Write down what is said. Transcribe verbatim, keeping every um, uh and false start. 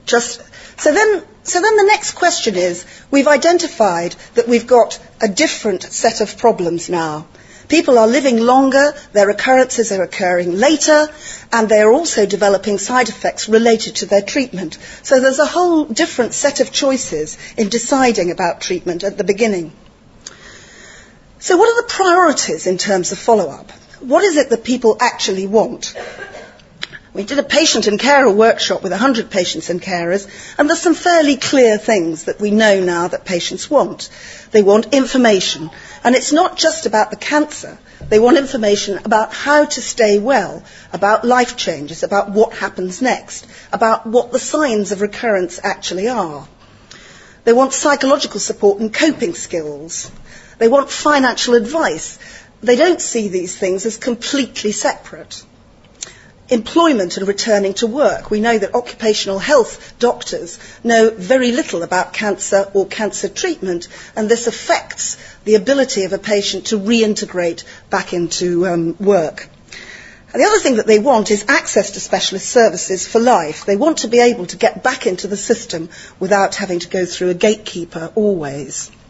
Just so then, so then the next question is, we've identified that we've got a different set of problems now. People are living longer, their recurrences are occurring later, and they are also developing side effects related to their treatment. So there's a whole different set of choices in deciding about treatment at the beginning. So what are the priorities in terms of follow-up? What is it that people actually want? We did a patient and carer workshop with one hundred patients and carers, and there's some fairly clear things that we know now that patients want. They want information, and it's not just about the cancer. They want information about how to stay well, about life changes, about what happens next, about what the signs of recurrence actually are. They want psychological support and coping skills. They want financial advice. They don't see these things as completely separate. Employment and returning to work. We know that occupational health doctors know very little about cancer or cancer treatment, and this affects the ability of a patient to reintegrate back into um, work. And the other thing that they want is access to specialist services for life. They want to be able to get back into the system without having to go through a gatekeeper always.